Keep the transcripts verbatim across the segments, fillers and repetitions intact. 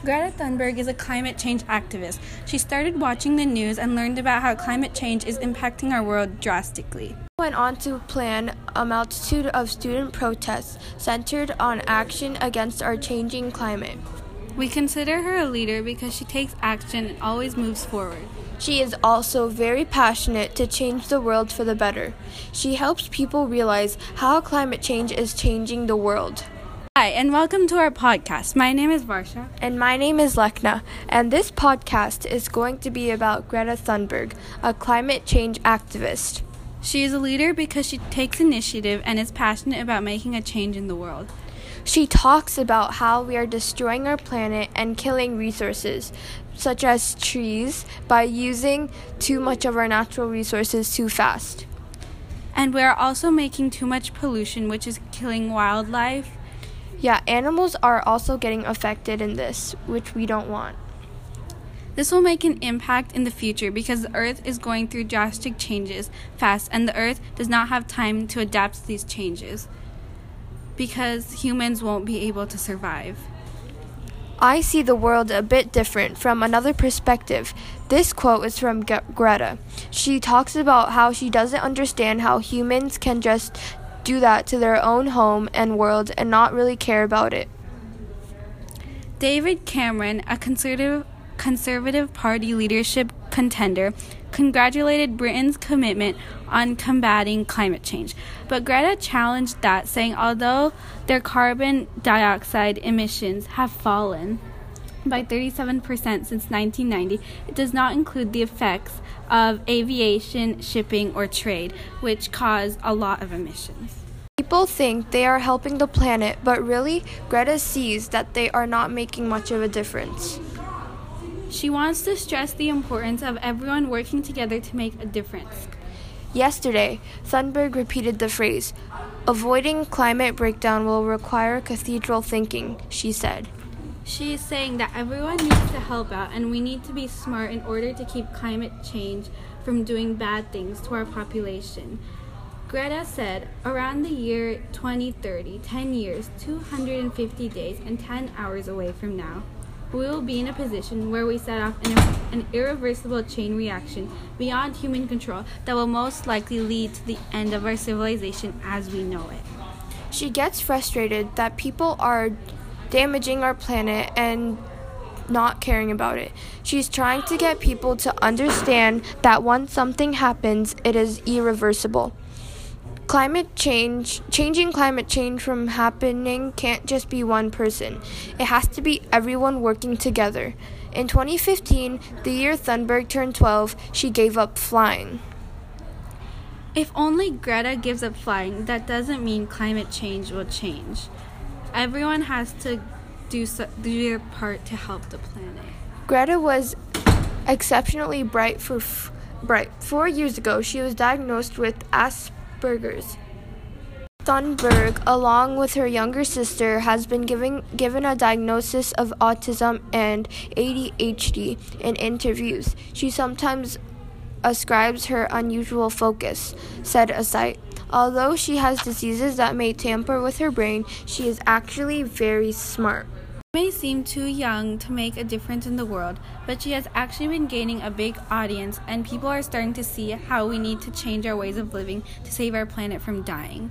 Greta Thunberg is a climate change activist. She started watching the news and learned about how climate change is impacting our world drastically. She went on to plan a multitude of student protests centered on action against our changing climate. We consider her a leader because she takes action and always moves forward. She is also very passionate to change the world for the better. She helps people realize how climate change is changing the world. Hi, and welcome to our podcast. My name is Varsha. And my name is Lekna, and this podcast is going to be about Greta Thunberg, a climate change activist. She is a leader because she takes initiative and is passionate about making a change in the world. She talks about how we are destroying our planet and killing resources, such as trees, by using too much of our natural resources too fast. And we are also making too much pollution, which is killing wildlife. Yeah, animals are also getting affected in this, which we don't want. This will make an impact in the future because the Earth is going through drastic changes fast, and the Earth does not have time to adapt to these changes because humans won't be able to survive. I see the world a bit different from another perspective. This quote is from G- Greta. She talks about how she doesn't understand how humans can just do that to their own home and world and not really care about it. David Cameron, a conservative conservative party leadership contender, congratulated Britain's commitment on combating climate change. But Greta challenged that, saying although their carbon dioxide emissions have fallen by thirty-seven percent since nineteen ninety, it does not include the effects of aviation, shipping, or trade, which cause a lot of emissions. People think they are helping the planet, but really, Greta sees that they are not making much of a difference. She wants to stress the importance of everyone working together to make a difference. Yesterday, Thunberg repeated the phrase, "Avoiding climate breakdown will require cathedral thinking," she said. She is saying that everyone needs to help out and we need to be smart in order to keep climate change from doing bad things to our population. Greta said, around the year twenty thirty, ten years, two hundred fifty days, and ten hours away from now, we will be in a position where we set off an, an irreversible chain reaction beyond human control that will most likely lead to the end of our civilization as we know it. She gets frustrated that people are damaging our planet and not caring about it. She's trying to get people to understand that once something happens, it is irreversible. Climate change, changing climate change from happening can't just be one person. It has to be everyone working together. In twenty fifteen, the year Thunberg turned twelve, she gave up flying. If only Greta gives up flying, that doesn't mean climate change will change. Everyone has to do, so, do their part to help the planet. Greta was exceptionally bright for f- bright. Four years ago, she was diagnosed with Asperger's. Thunberg, along with her younger sister, has been given given a diagnosis of autism and A D H D in interviews. She sometimes ascribes her unusual focus, said a site. Although she has diseases that may tamper with her brain, she is actually very smart. She may seem too young to make a difference in the world, but she has actually been gaining a big audience, and people are starting to see how we need to change our ways of living to save our planet from dying.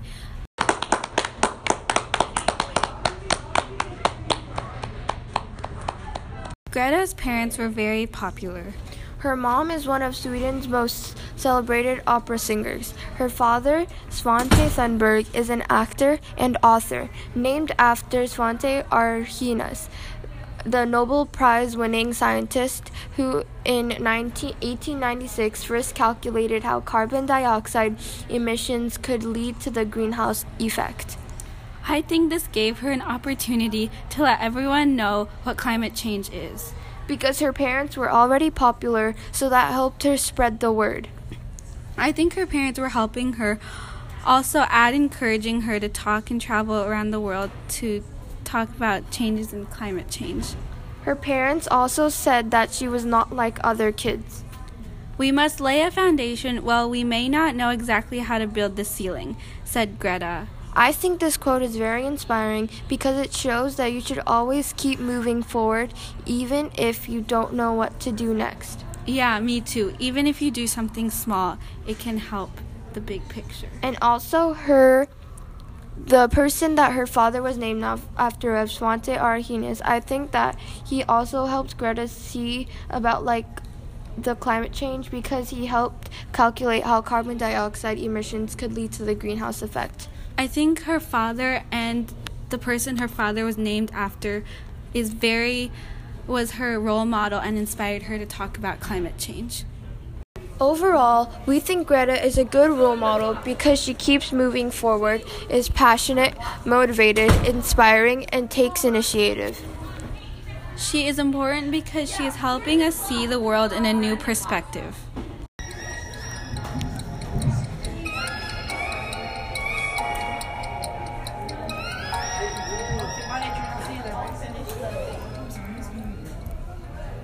Greta's parents were very popular. Her mom is one of Sweden's most celebrated opera singers. Her father, Svante Thunberg, is an actor and author, named after Svante Arrhenius, the Nobel Prize-winning scientist who in eighteen ninety-six first calculated how carbon dioxide emissions could lead to the greenhouse effect. I think this gave her an opportunity to let everyone know what climate change is. Because her parents were already popular, so that helped her spread the word. I think her parents were helping her also add encouraging her to talk and travel around the world to talk about changes in climate change. Her parents also said that she was not like other kids. We must lay a foundation while we may not know exactly how to build the ceiling, said Greta I think this quote is very inspiring because it shows that you should always keep moving forward even if you don't know what to do next. Yeah, me too. Even if you do something small, it can help the big picture. And also her the person that her father was named after, of Svante Arrhenius, I think that he also helped Greta see about like the climate change because he helped calculate how carbon dioxide emissions could lead to the greenhouse effect. I think her father and the person her father was named after is very was her role model and inspired her to talk about climate change. Overall, we think Greta is a good role model because she keeps moving forward, is passionate, motivated, inspiring, and takes initiative. She is important because she is helping us see the world in a new perspective.